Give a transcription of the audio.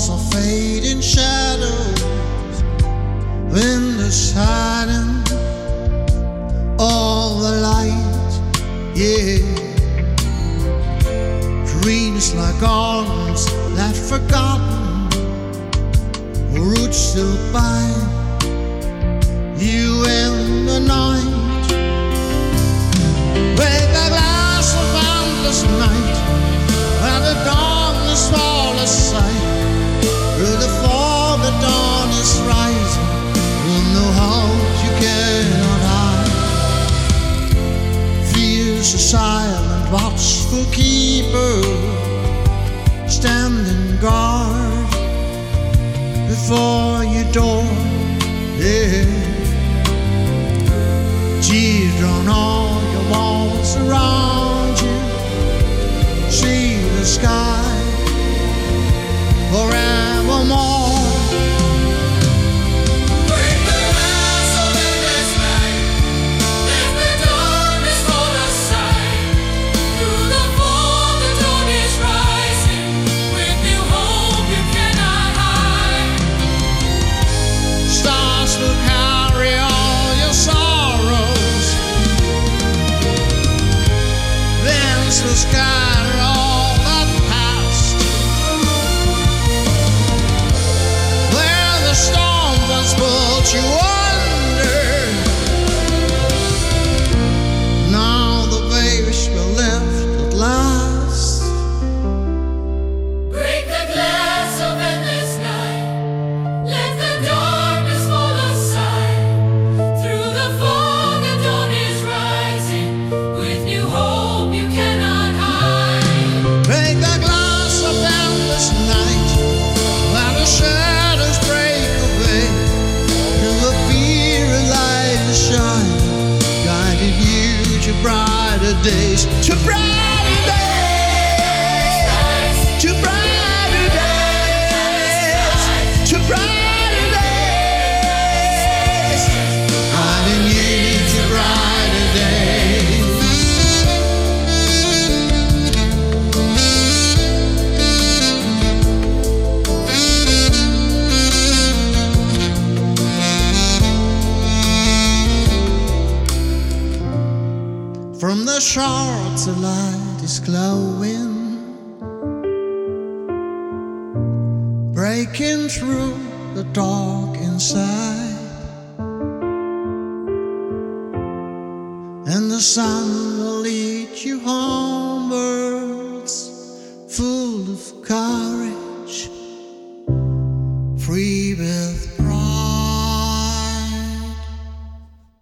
walls are fading shadows, windows hiding all the light, yeah. Dreams like arms left forgotten, roots still bind you in the night. Break the glass of endless night, where the darkness falls aside. Through the fog the dawn is rising, with no hope you cannot hide. Fear's a silent watchful keeper, standing guard before your door, yeah. Teardrop all your walls around you, see the sky forevermore. Break the glass of endless night, let the darkness fall aside. Through the fog the dawn is rising, with new hope you cannot hide. Stars will carry all your sorrows, winds will scatter all that past. Where the storm once pulled you under, now the waves will lift at last. Break the glass of endless night, let the darkness fall aside. Through the fog the dawn is rising, with new hope you cannot hide. Break the glass of endless night, where the shadows break away, till the fear of light is shine, guiding you to brighter days, to brighter days, to brighter days, to brighter days, guiding you to brighter days. From the shore the light is glowing, breaking through the dark inside, and the sun will lead you homewards, full of courage, free with